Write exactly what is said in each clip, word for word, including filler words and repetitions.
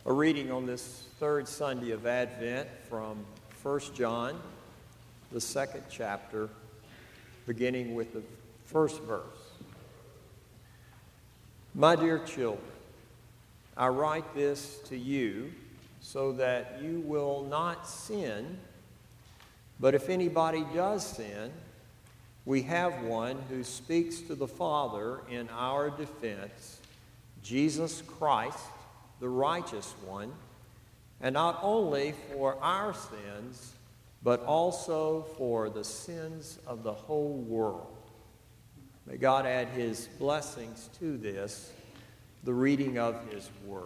A reading on this third Sunday of Advent from First John, the second chapter, beginning with the first verse. My dear children, I write this to you so that you will not sin, but if anybody does sin, we have one who speaks to the Father in our defense, Jesus Christ, the righteous one, and not only for our sins, but also for the sins of the whole world. May God add his blessings to this, the reading of his word.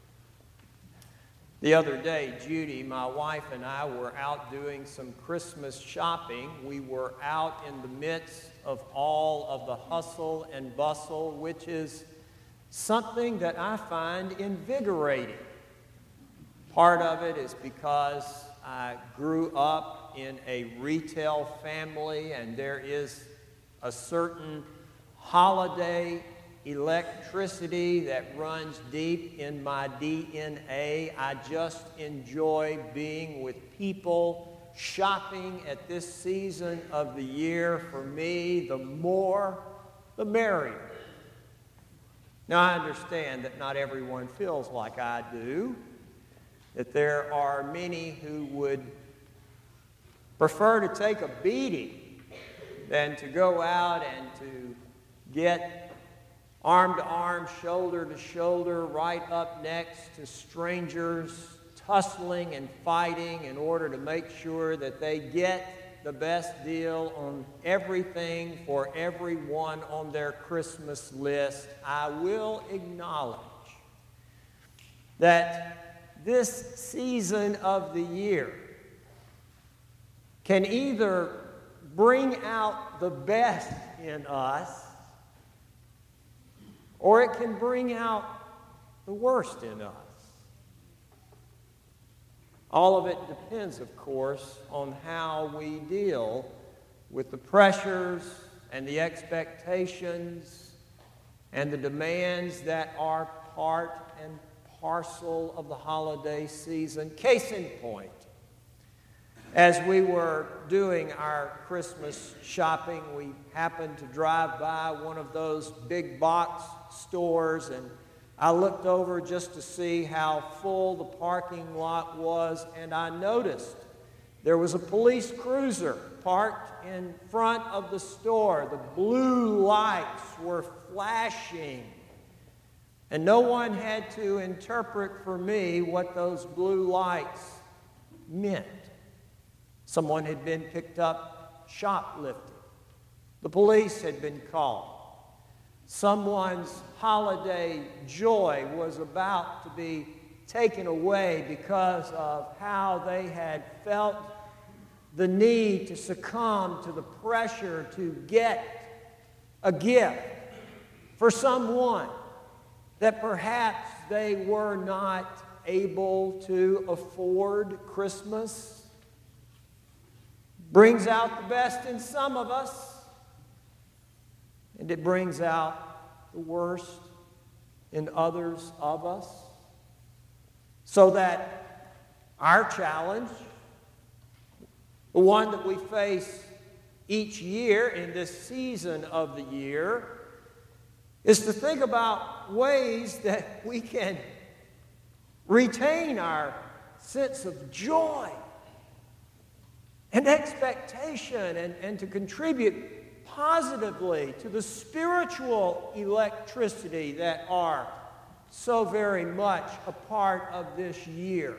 The other day, Judy, my wife, and I were out doing some Christmas shopping. We were out in the midst of all of the hustle and bustle, which is something that I find invigorating. Part of it is because I grew up in a retail family, and there is a certain holiday electricity that runs deep in my D N A. I just enjoy being with people, shopping at this season of the year. For me, the more, the merrier. Now, I understand that not everyone feels like I do, that there are many who would prefer to take a beating than to go out and to get arm to arm, shoulder to shoulder, right up next to strangers, tussling and fighting in order to make sure that they get the best deal on everything for everyone on their Christmas list. I will acknowledge that this season of the year can either bring out the best in us, or it can bring out the worst in us. All of it depends, of course, on how we deal with the pressures and the expectations and the demands that are part and parcel of the holiday season. Case in point, as we were doing our Christmas shopping, we happened to drive by one of those big box stores, and I looked over just to see how full the parking lot was, and I noticed there was a police cruiser parked in front of the store. The blue lights were flashing, and no one had to interpret for me what those blue lights meant. Someone had been picked up shoplifting. The police had been called. Someone's holiday joy was about to be taken away because of how they had felt the need to succumb to the pressure to get a gift for someone that perhaps they were not able to afford. Christmas brings out the best in some of us, and it brings out the worst in others of us. So that our challenge, the one that we face each year in this season of the year, is to think about ways that we can retain our sense of joy and expectation and, and to contribute positively to the spiritual electricity that are so very much a part of this year,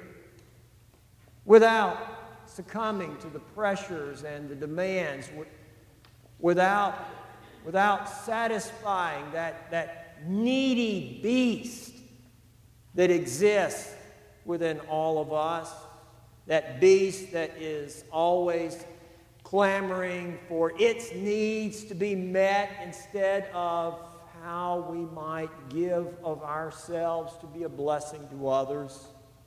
without succumbing to the pressures and the demands, without, without satisfying that, that needy beast that exists within all of us, that beast that is always clamoring for its needs to be met instead of how we might give of ourselves to be a blessing to others.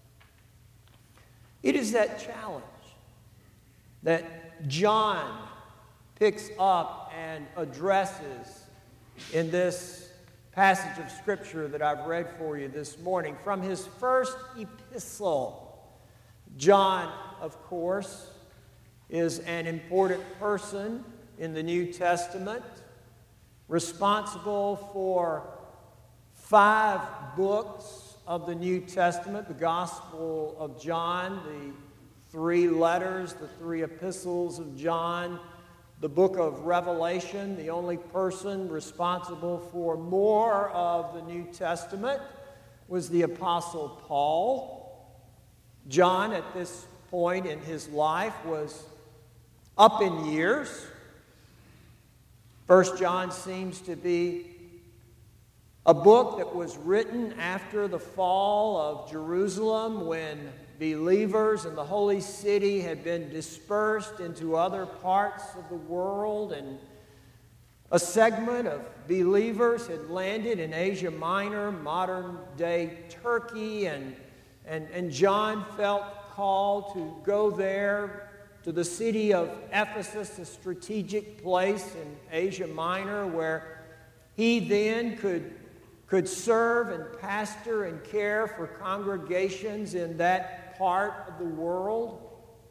It is that challenge that John picks up and addresses in this passage of Scripture that I've read for you this morning from his first epistle. John, of course, is an important person in the New Testament, responsible for five books of the New Testament: the Gospel of John, the three letters, the three epistles of John, the book of Revelation. The only person responsible for more of the New Testament was the Apostle Paul. John, at this point in his life, was up in years. First John seems to be a book that was written after the fall of Jerusalem, when believers in the holy city had been dispersed into other parts of the world, and a segment of believers had landed in Asia Minor, modern-day Turkey, and, and, and John felt called to go there to the city of Ephesus, a strategic place in Asia Minor, where he then could, could serve and pastor and care for congregations in that part of the world.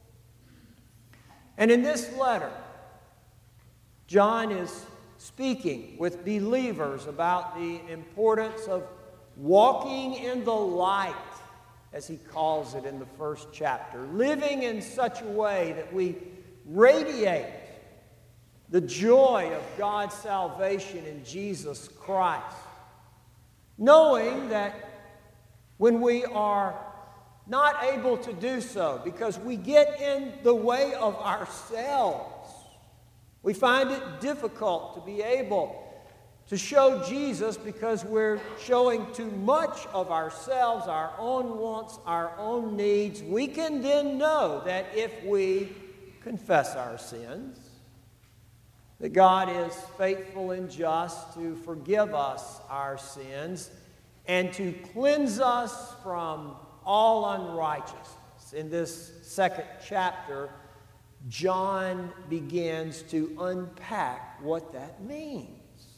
And in this letter, John is speaking with believers about the importance of walking in the light, as he calls it in the first chapter, living in such a way that we radiate the joy of God's salvation in Jesus Christ, knowing that when we are not able to do so because we get in the way of ourselves, we find it difficult to be able to show Jesus because we're showing too much of ourselves, our own wants, our own needs. We can then know that if we confess our sins, that God is faithful and just to forgive us our sins and to cleanse us from all unrighteousness. In this second chapter, John begins to unpack what that means.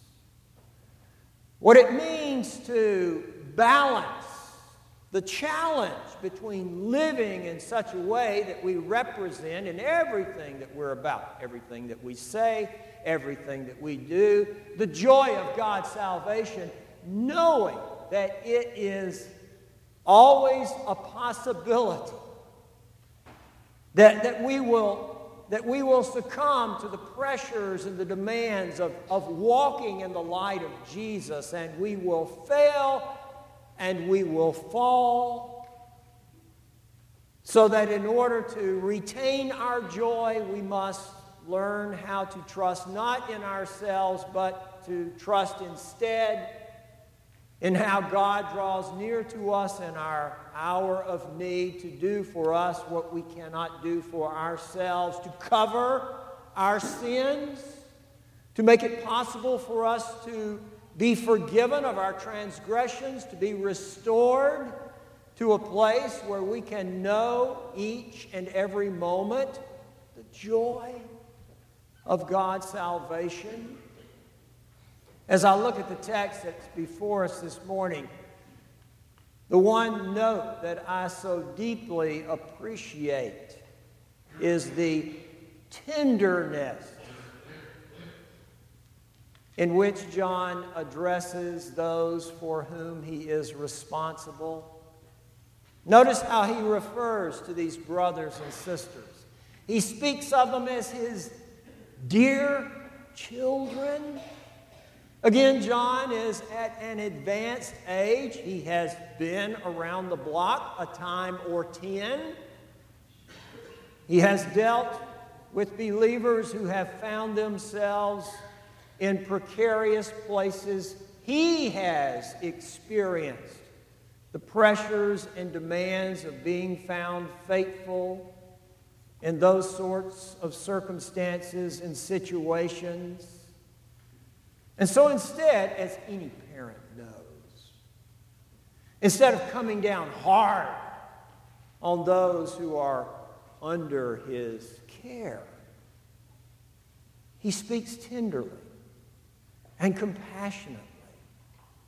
What it means to balance the challenge between living in such a way that we represent in everything that we're about, everything that we say, everything that we do, the joy of God's salvation, knowing that it is always a possibility that, that we will that we will succumb to the pressures and the demands of, of walking in the light of Jesus, and we will fail and we will fall, so that in order to retain our joy, we must learn how to trust not in ourselves, but to trust instead in how God draws near to us in our hour of need to do for us what we cannot do for ourselves, to cover our sins, to make it possible for us to be forgiven of our transgressions, to be restored to a place where we can know each and every moment the joy of God's salvation. As I look at the text that's before us this morning, the one note that I so deeply appreciate is the tenderness in which John addresses those for whom he is responsible. Notice how he refers to these brothers and sisters. He speaks of them as his dear children. Again, John is at an advanced age. He has been around the block a time or ten. He has dealt with believers who have found themselves in precarious places. He has experienced the pressures and demands of being found faithful in those sorts of circumstances and situations. And so instead, as any parent knows, instead of coming down hard on those who are under his care, he speaks tenderly and compassionately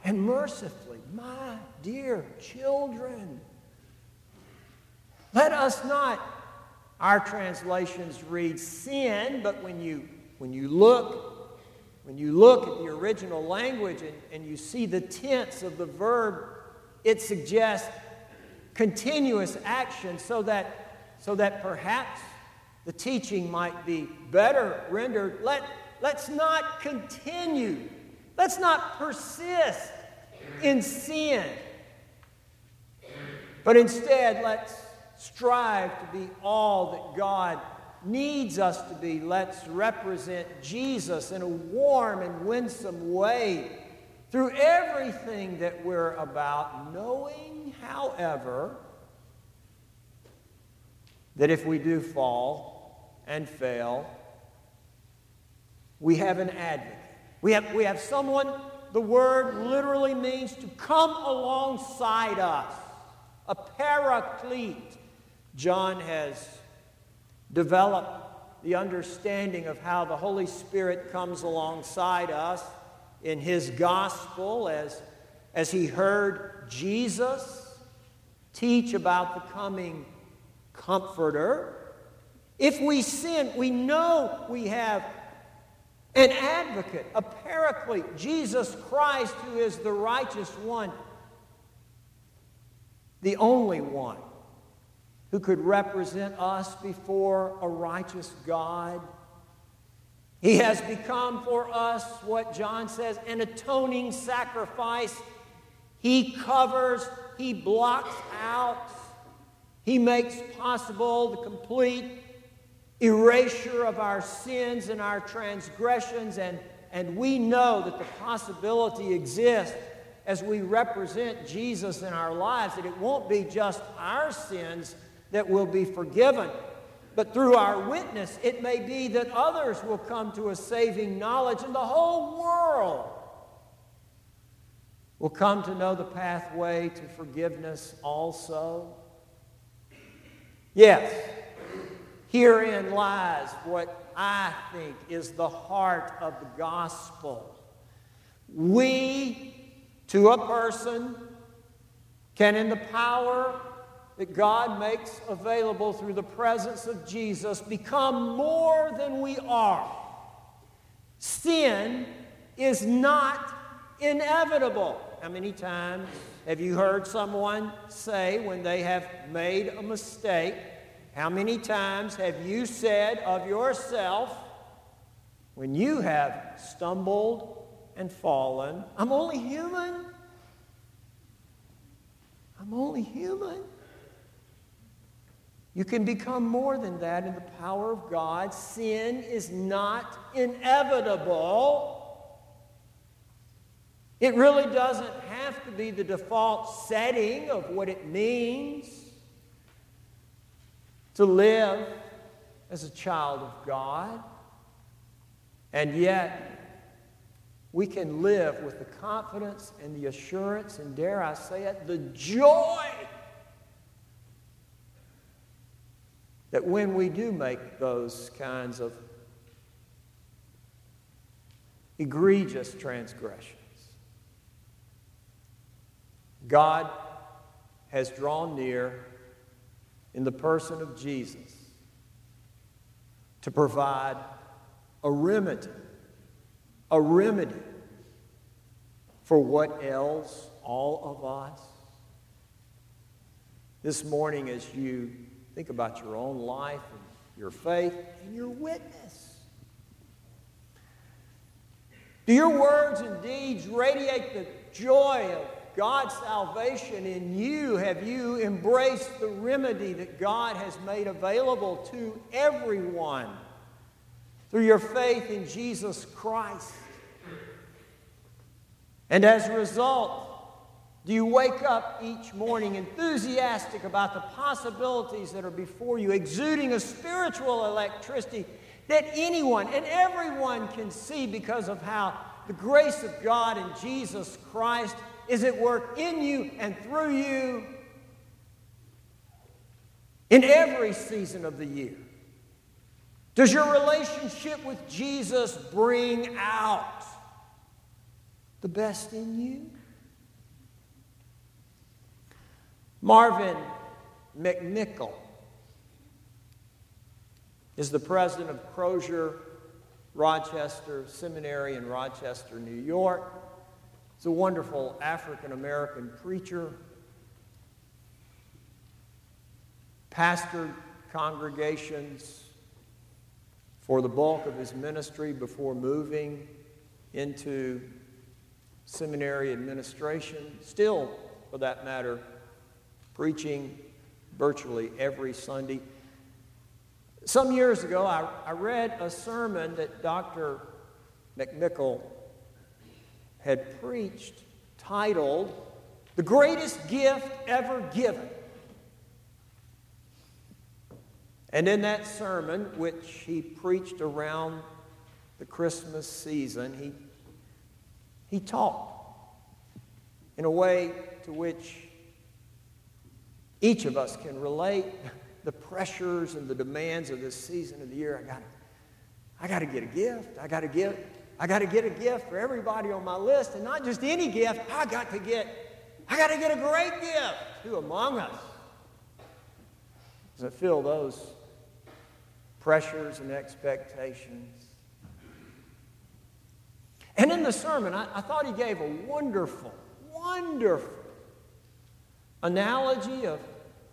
and mercifully. My dear children, let us not, our translations read sin, but when you when you look, when you look at the original language and, and you see the tense of the verb, it suggests continuous action, so that so that perhaps the teaching might be better rendered. Let, let's not continue. Let's not persist in sin. But instead, let's strive to be all that God needs us to be. Let's represent Jesus in a warm and winsome way through everything that we're about, knowing, however, that if we do fall and fail, we have an advocate. We have, we have someone, the word literally means to come alongside us, a paraclete. John has developed the understanding of how the Holy Spirit comes alongside us in his gospel as, as he heard Jesus teach about the coming Comforter. If we sin, we know we have an advocate, a paraclete, Jesus Christ, who is the righteous one, the only one who could represent us before a righteous God. He has become for us what John says, an atoning sacrifice. He covers, he blocks out, he makes possible the complete erasure of our sins and our transgressions, and, and we know that the possibility exists as we represent Jesus in our lives, that it won't be just our sins that will be forgiven, but through our witness, it may be that others will come to a saving knowledge, and the whole world will come to know the pathway to forgiveness also. Yes, herein lies what I think is the heart of the gospel. We, to a person, can, in the power that God makes available through the presence of Jesus, become more than we are. Sin is not inevitable. How many times have you heard someone say when they have made a mistake? How many times have you said of yourself when you have stumbled and fallen, I'm only human? I'm only human. You can become more than that in the power of God. Sin is not inevitable. It really doesn't have to be the default setting of what it means to live as a child of God. And yet, we can live with the confidence and the assurance, and dare I say it, the joy that when we do make those kinds of egregious transgressions, God has drawn near in the person of Jesus to provide a remedy, a remedy for what ails all of us. This morning, as you think about your own life and your faith and your witness, do your words and deeds radiate the joy of God's salvation in you? Have you embraced the remedy that God has made available to everyone through your faith in Jesus Christ? And as a result, do you wake up each morning enthusiastic about the possibilities that are before you, exuding a spiritual electricity that anyone and everyone can see because of how the grace of God in Jesus Christ is at work in you and through you in every season of the year? Does your relationship with Jesus bring out the best in you? Marvin McMickle is the president of Crozier Rochester Seminary in Rochester, New York. He's a wonderful African-American preacher, pastored congregations for the bulk of his ministry before moving into seminary administration, still, for that matter, preaching virtually every Sunday. Some years ago, I, I read a sermon that Doctor McMickle had preached titled, "The Greatest Gift Ever Given." And in that sermon, which he preached around the Christmas season, he, he talked in a way to which each of us can relate. The pressures and the demands of this season of the year. I got I got to get a gift. I got to get I got to get a gift for everybody on my list, and not just any gift. I got to get I got to get a great gift. Who among us does it feel those pressures and expectations? And in the sermon, I, I thought he gave a wonderful, wonderful analogy of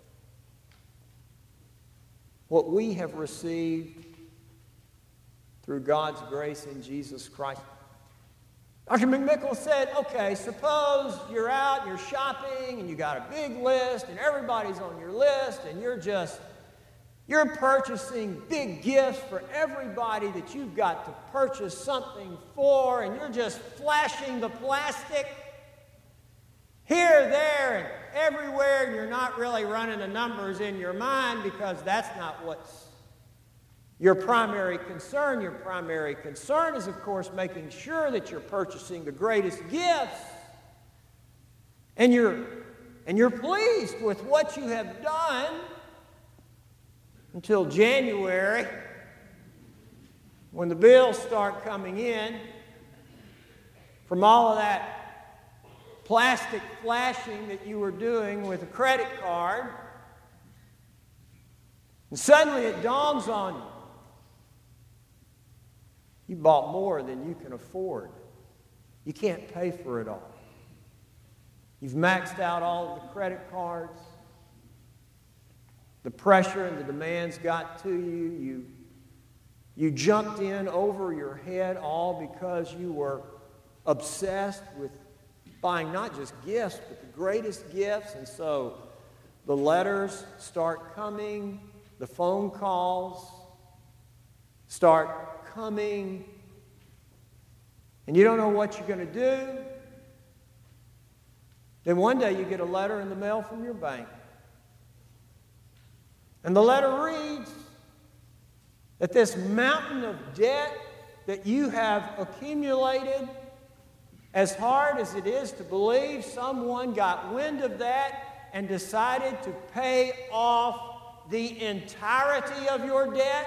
what we have received through God's grace in Jesus Christ. Doctor McMickle said, okay, suppose you're out and you're shopping and you got a big list and everybody's on your list and you're just, you're purchasing big gifts for everybody that you've got to purchase something for, and you're just flashing the plastic here, there, and everywhere, and you're not really running the numbers in your mind because that's not what's your primary concern. Your primary concern is, of course, making sure that you're purchasing the greatest gifts, and you're, and you're pleased with what you have done until January, when the bills start coming in from all of that plastic flashing that you were doing with a credit card, and suddenly it dawns on you. You bought more than you can afford. You can't pay for it all. You've maxed out all of the credit cards. The pressure and the demands got to you. You, you jumped in over your head all because you were obsessed with buying not just gifts, but the greatest gifts. And so the letters start coming, the phone calls start coming, and you don't know what you're going to do. Then one day you get a letter in the mail from your bank. And the letter reads that this mountain of debt that you have accumulated, as hard as it is to believe, someone got wind of that and decided to pay off the entirety of your debt.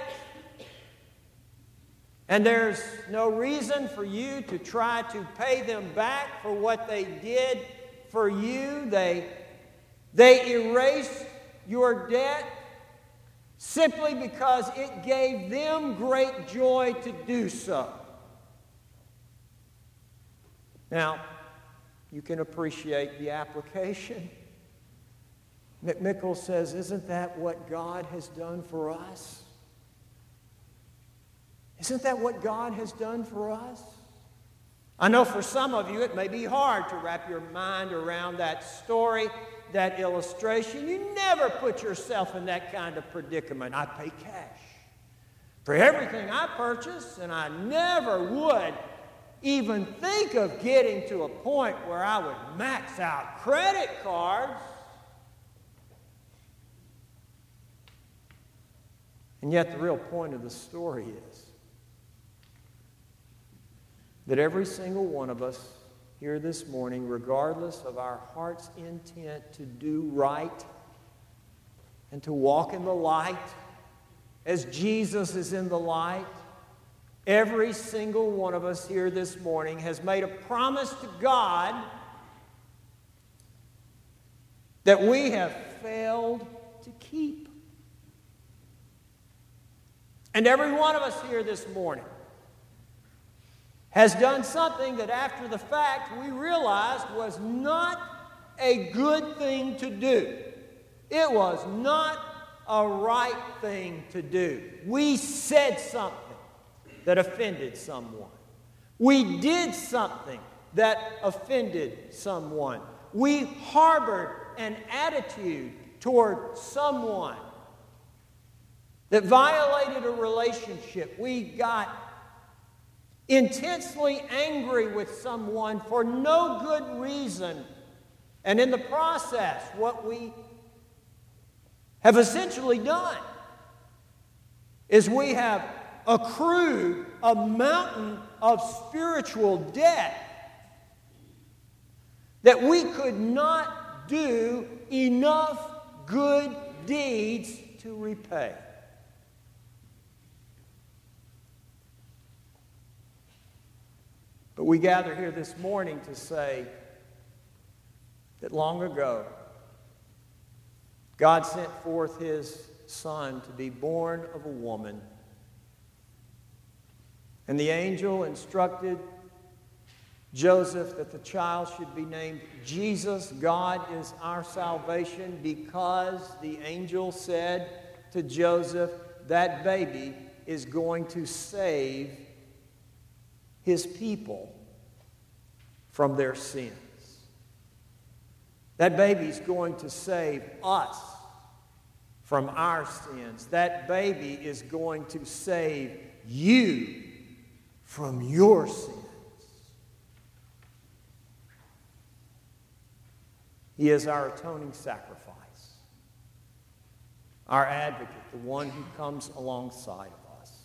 And there's no reason for you to try to pay them back for what they did for you. They, they erased your debt simply because it gave them great joy to do so. Now, you can appreciate the application. McMickle says, isn't that what God has done for us? Isn't that what God has done for us? I know for some of you it may be hard to wrap your mind around that story, that illustration. You never put yourself in that kind of predicament. I pay cash for everything I purchase, and I never would even think of getting to a point where I would max out credit cards. And yet the real point of the story is that every single one of us here this morning, regardless of our heart's intent to do right and to walk in the light as Jesus is in the light, every single one of us here this morning has made a promise to God that we have failed to keep. And every one of us here this morning has done something that after the fact we realized was not a good thing to do. It was not a right thing to do. We said something that offended someone. We did something that offended someone. We harbored an attitude toward someone that violated a relationship. We got intensely angry with someone for no good reason. And in the process, what we have essentially done is we have accrued a mountain of spiritual debt that we could not do enough good deeds to repay. But we gather here this morning to say that long ago, God sent forth His Son to be born of a woman. And the angel instructed Joseph that the child should be named Jesus. God is our salvation, because the angel said to Joseph, that baby is going to save His people from their sins. That baby's going to save us from our sins. That baby is going to save you from your sins. He is our atoning sacrifice, our advocate, the one who comes alongside of us.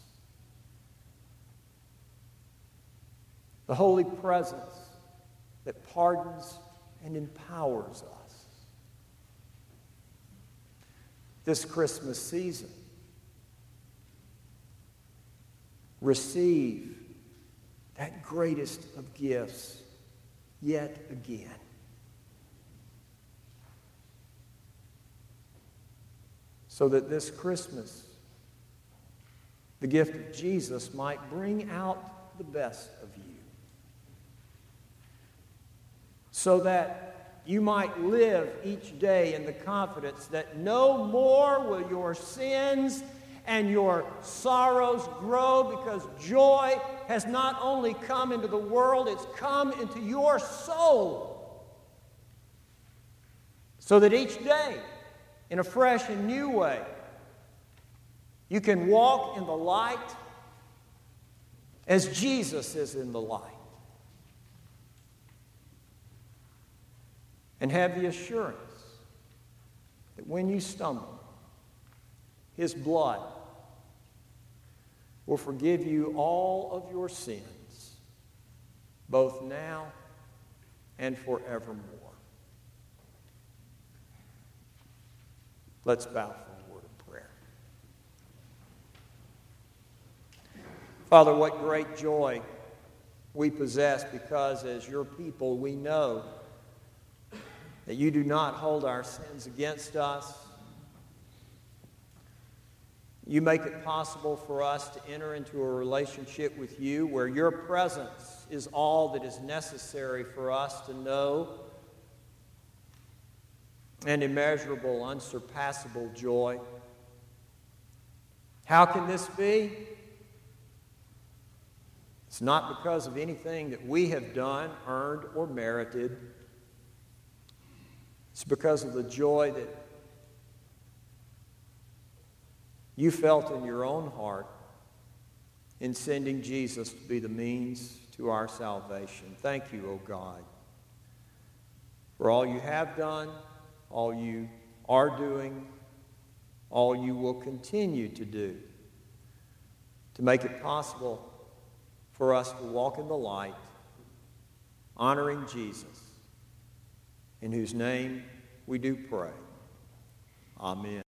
The holy presence that pardons and empowers us. This Christmas season, receive that greatest of gifts yet again. So that this Christmas, the gift of Jesus might bring out the best of you. So that you might live each day in the confidence that no more will your sins and your sorrows grow, because joy has not only come into the world, it's come into your soul. So that each day, in a fresh and new way, you can walk in the light as Jesus is in the light. And have the assurance that when you stumble, His blood will forgive you all of your sins, both now and forevermore. Let's bow for a word of prayer. Father, what great joy we possess, because as your people we know that you do not hold our sins against us. You make it possible for us to enter into a relationship with you where your presence is all that is necessary for us to know an immeasurable, unsurpassable joy. How can this be? It's not because of anything that we have done, earned, or merited. It's because of the joy that you felt in your own heart in sending Jesus to be the means to our salvation. Thank you, O God, for all you have done, all you are doing, all you will continue to do to make it possible for us to walk in the light, honoring Jesus, in whose name we do pray. Amen.